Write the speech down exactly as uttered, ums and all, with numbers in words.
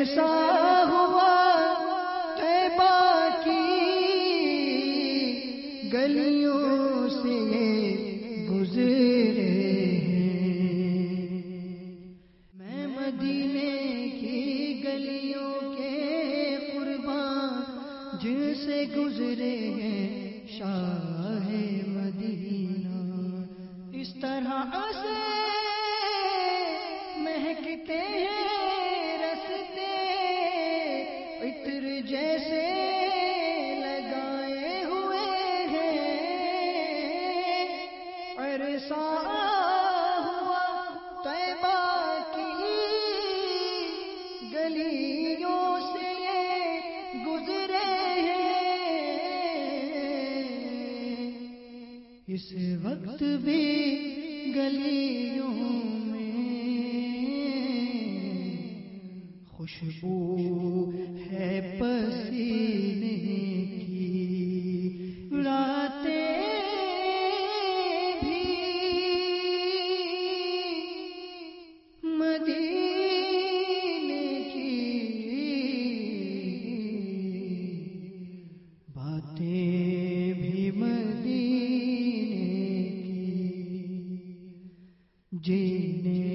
عرصہ ہوا طیبہ کی گلیوں سے گزرے ہیں، میں مدینے کی گلیوں کے قربان جن سے گزرے ہیں شاہ مدینہ، اس طرح سے مہکتے ہیں رستے عطر جیسے لگائے ہوئے ہیں، عرصہ ہوا طیبہ کی گلیوں سے گزرے ہیں، اس وقت بھی گلیوں خوشبو ہے پسینے کی، راتیں بھی مدینے کی، باتیں بھی مدینے کی، جینے